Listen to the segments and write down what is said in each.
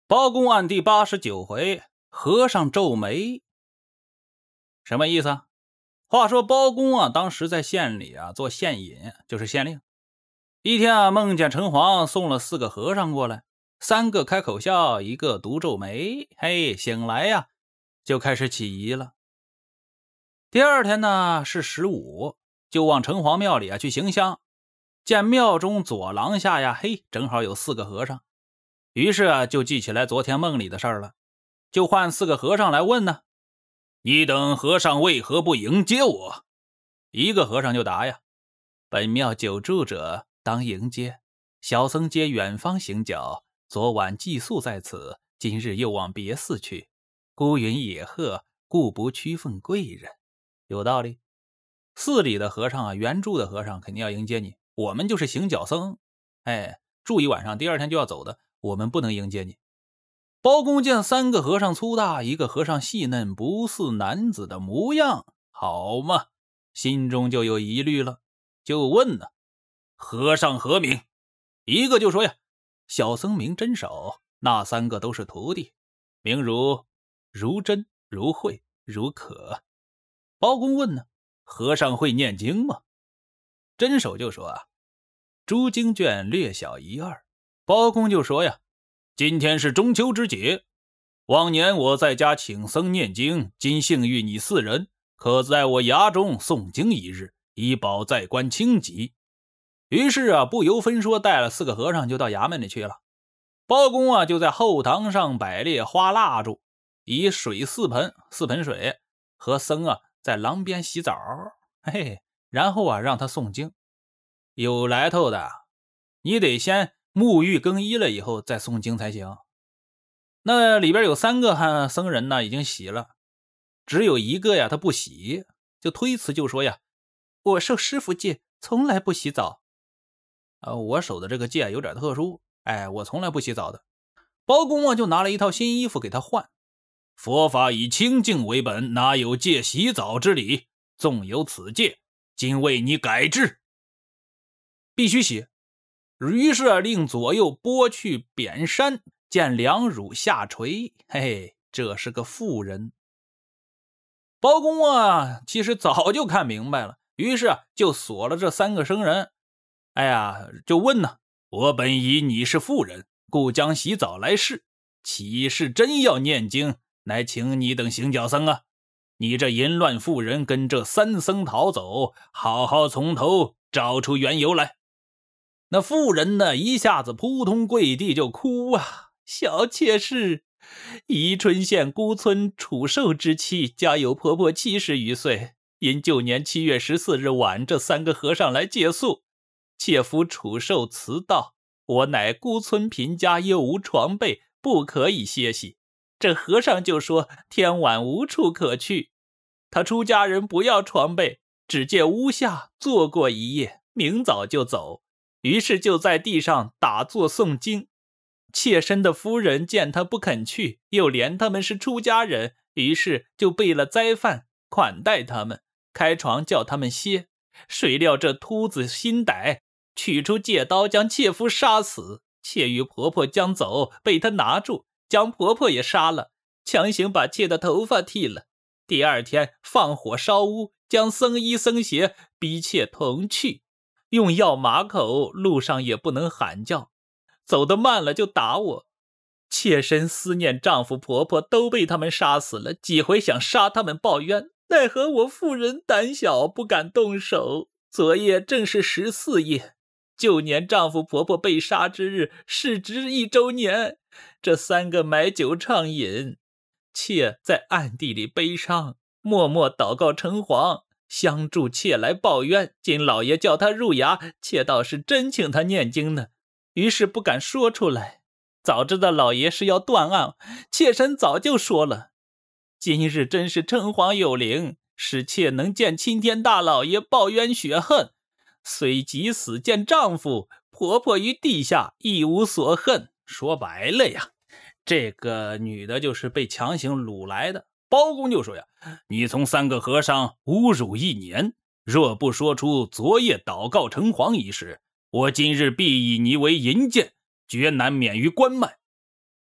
包公案第89回，和尚皱眉。什么意思啊？话说包公啊，当时在县里啊做县尹，就是县令。一天啊，梦见城隍送了4个和尚过来，3个开口笑，一个独皱眉。嘿，醒来呀，就开始起疑了。第二天呢是15，就往城隍庙里啊去行香，见庙中左廊下呀，嘿，正好有4个和尚。于是啊，就记起来昨天梦里的事儿了，就唤4个和尚来问呢：你等和尚为何不迎接我？一个和尚就答呀：本庙久住者当迎接，小僧皆远方行脚，昨晚寄宿在此，今日又往别寺去，孤云野鹤，故不屈奉贵人。有道理，寺里的和尚啊，原住的和尚肯定要迎接你，我们就是行脚僧，住一晚上，第二天就要走的，我们不能迎接你。包公见3个和尚粗大，一个和尚细嫩，不似男子的模样，好嘛，心中就有疑虑了，就问呢：和尚何名？一个就说呀：小僧名真守，那3个都是徒弟，名如真、如慧、如可。包公问呢：和尚会念经吗？真守就说啊：诸经卷略晓1、2。包公就说呀：今天是中秋之节，往年我在家请僧念经，今幸遇你4人，可在我衙中诵经1日，以保在官清吉。于是啊，不由分说带了4个和尚就到衙门里去了。包公啊，就在后堂上摆列花蜡烛，以水4盆水，和僧啊在廊边洗澡，然后啊让他诵经。有来头的，你得先沐浴更衣了以后再诵经才行。那里边有3个僧人呢已经洗了，只有一个呀他不洗，就推辞就说呀：我受师父戒，从来不洗澡。我守的这个戒有点特殊，我从来不洗澡的。包公啊就拿了一套新衣服给他换。佛法以清净为本，哪有戒洗澡之理？纵有此戒，今为你改之，必须洗。于是令左右拨去扁衫，见两乳下垂，这是个妇人。包公啊其实早就看明白了，于是就锁了这3个僧人。就问呢：我本以你是妇人，故将洗澡来试，岂是真要念经，乃请你等行脚僧啊？你这淫乱妇人跟这3僧逃走，好好从头找出缘由来。那妇人呢一下子扑通跪地就哭啊：小妾是宜春县孤村楚寿之妻，家有婆婆70余岁，因旧年7月14日晚这3个和尚来借宿，妾夫楚寿辞道，我乃孤村贫家，又无床被，不可以歇息。这和尚就说天晚无处可去，他出家人不要床被，只借屋下坐过一夜，明早就走。于是就在地上打坐诵经。妾身的夫人见他不肯去，又怜他们是出家人，于是就备了斋饭款待他们，开床叫他们歇。谁料这秃子心歹，取出戒刀将妾夫杀死。妾与婆婆将走，被他拿住，将婆婆也杀了，强行把妾的头发剃了。第2天放火烧屋，将僧衣僧鞋逼妾同去，用药马口，路上也不能喊叫，走得慢了就打我。妾身思念丈夫婆婆都被他们杀死了，几回想杀他们报冤，奈何我妇人胆小不敢动手。昨夜正是14夜，旧年丈夫婆婆被杀之日，是值1周年。这3个买酒畅饮，妾在暗地里悲伤，默默祷告城隍，相助妾来报冤。今老爷叫他入衙，妾倒是真请他念经呢，于是不敢说出来。早知道老爷是要断案，妾身早就说了。今日真是城隍有灵，使妾能见青天大老爷报冤雪恨，虽即死见丈夫，婆婆于地下亦无所恨。说白了呀，这个女的就是被强行掳来的。包公就说呀：你从3个和尚侮辱1年，若不说出昨夜祷告城隍一事，我今日必以你为银鉴，绝难免于关卖。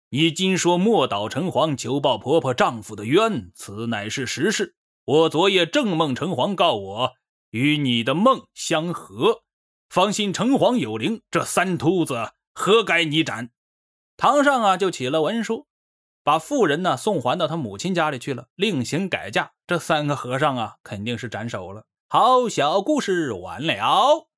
你今说莫岛城隍求报婆婆丈夫的冤，此乃是实事。我昨夜正梦城隍告我，与你的梦相合，方信城隍有灵，这三秃子何该你斩？堂上就起了文书，把妇人送还到他母亲家里去了，另行改嫁。这三个和尚肯定是斩首了。好，小故事完了。